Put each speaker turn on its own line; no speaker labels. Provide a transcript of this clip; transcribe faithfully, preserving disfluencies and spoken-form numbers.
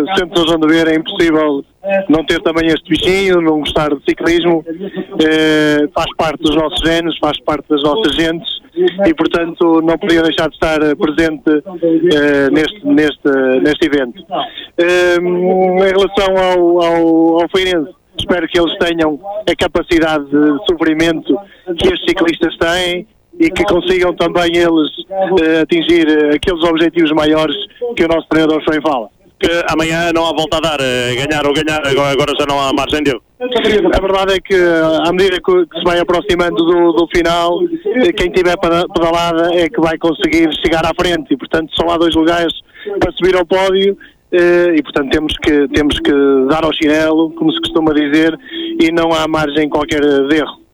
centros onde ver é impossível não ter também este bichinho, não gostar de ciclismo, eh, faz parte dos nossos genes, faz parte das nossas gentes e, portanto, não podia deixar de estar presente eh, neste, neste, neste evento. Eh, em relação ao, ao, ao Feirense, espero que eles tenham a capacidade de sofrimento que estes ciclistas têm e que consigam também eles eh, atingir aqueles objetivos maiores que o nosso treinador Freire fala.
Que amanhã não há volta a dar, ganhar ou ganhar, agora já não há margem de erro.
A verdade é que, à medida que se vai aproximando do, do final, quem tiver pedalada é que vai conseguir chegar à frente e, portanto, só há dois lugares para subir ao pódio e, portanto, temos que, temos que dar ao chinelo, como se costuma dizer, e não há margem qualquer de erro.